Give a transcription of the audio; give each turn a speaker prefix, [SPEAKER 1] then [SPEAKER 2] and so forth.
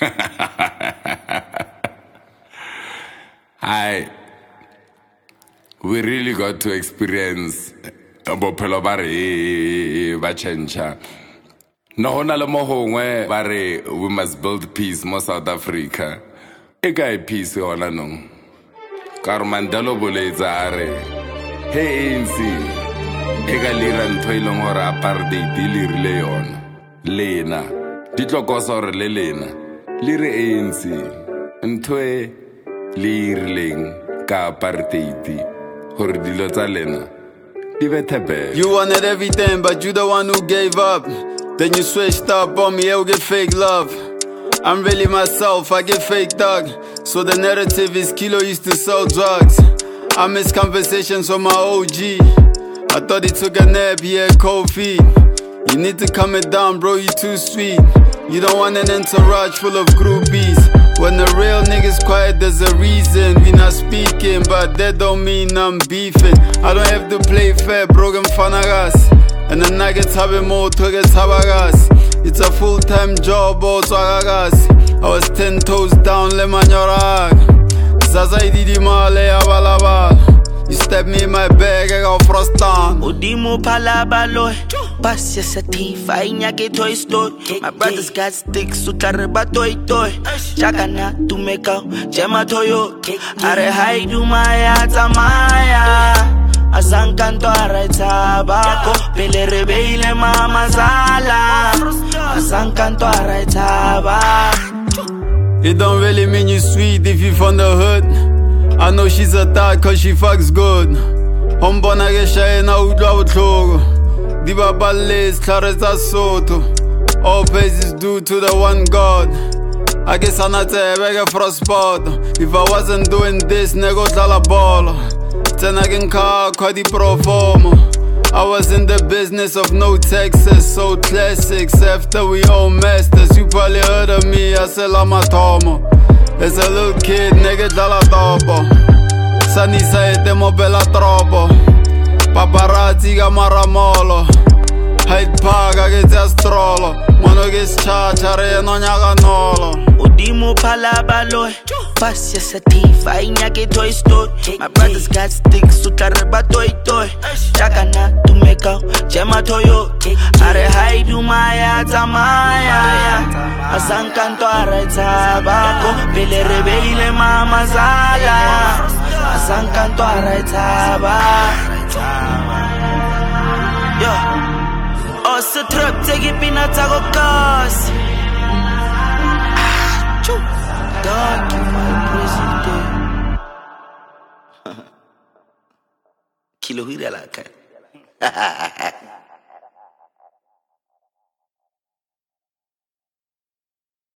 [SPEAKER 1] We really got to experience bophelo ba re ba chencha. No hona le mo hongwe ba re we must build peace mo South Africa. E ka peace hona nong. Kar Mandela boletsa are hey ANC e ka lira ntho ileng hore apartheid le rile yona. Lena di tlokosa hore le lena le re ANC ntho e le irileng ka apartheid hore dilo tsa lena di bethe.
[SPEAKER 2] You wanted everything but you the one who gave up. Then you switched up on me, you'll get fake love. I'm really myself, I get fake dog. So the narrative is Kilo used to sell drugs. I miss conversations with my OG. I thought he took a nap, he had cold feet. You need to calm it down, bro, you too sweet. You don't want an entourage full of groupies. When the real niggas quiet, there's a reason. We not speaking, but that don't mean I'm beefing. I don't have to play fair, broken fanagas. And the nuggets have it more to get tabagas. It's a full-time job, also agagas. I was 10 toes down, le manyorag. Zaza ididi male abalabal. You step me in my bag, I got frost on.
[SPEAKER 3] Udimo palabalo, pass yes a thief, I nyake toy store. My brothers got sticks, so tareba toy toy. Chakana to make out, jema toyo. Are hide my atamaya. Asankanto araitaba, pele rebele mama zala. Asankanto araitaba.
[SPEAKER 2] It don't really mean you sweet if you from the hood. I know she's a thot cause she fucks good. Hombona gesha na udwa utlogo. Diba bales clareza soto. All praises due to the one God. I guess I'm not a beg for a spot. If I wasn't doing this, nego la bola. Then I can call Quadi Pro Forma. I was in the business of no Texas, so classics after we all masters. You probably heard of me, I said I'm a tomo. As a little kid, nigga dalla topo. Sani saete mo bella troppo. Paparazzi ga maramolo. Hyde Park, I get astrolo. Mono gets charge, no nyaga nolo.
[SPEAKER 3] Udimo palabalo, pass yes a thief, I nyake toy store. My brothers got sticks, so tareba toy toy. Chakana to make out, jema toyo. Are hide my atamaya. Asankanto araitaba, pele rebele mama zala. Asankanto araitaba. Yo. Also trap take it pinata go cause. Dog, my president. Kilo hira la cara.